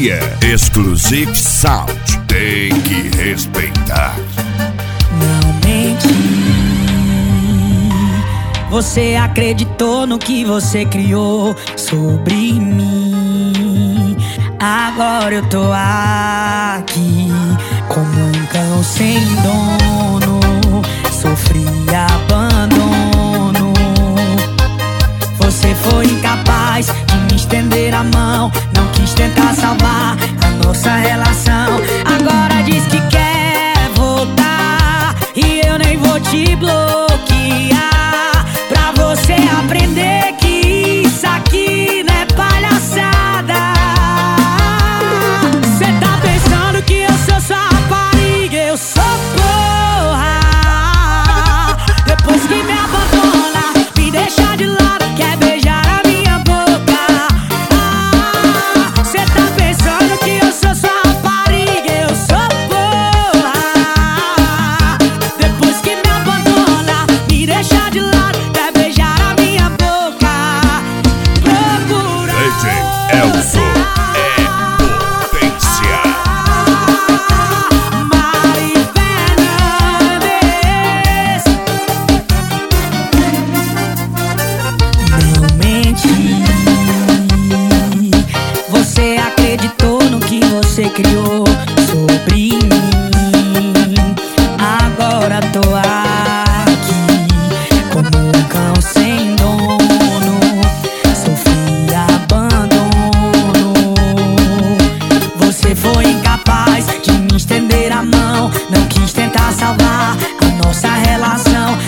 Exclusive Sound, tem que respeitar. Não menti. Você acreditou no que você criou sobre mim. Agora eu tô aqui como um cão sem dono. Sofri abandono. Você foi incapaz de me estender a mão. Não quis tentar salvar a nossa relação. Agora diz que quer voltar e eu nem vou te bloquear, pra você aprender que isso aqui não é palhaçada. Cê tá pensando que eu sou sua rapariga, eu sou porra. Depois que me abandona, me deixa de lado, quer beijar a minha boca. Cê tá pensando que eu sou sua rapariga, eu sou porra. Depois que me abandona, me deixa de lado, quer beijar a minha boca. Procura DJ Elzo é potência. Mari Fernandes. Não menti. Você acreditou no que você criou sobre mim. Agora tô aqui como um cão sem dono. Sofri abandono. Você foi incapaz de me estender a mão. Não quis tentar salvar a nossa relação.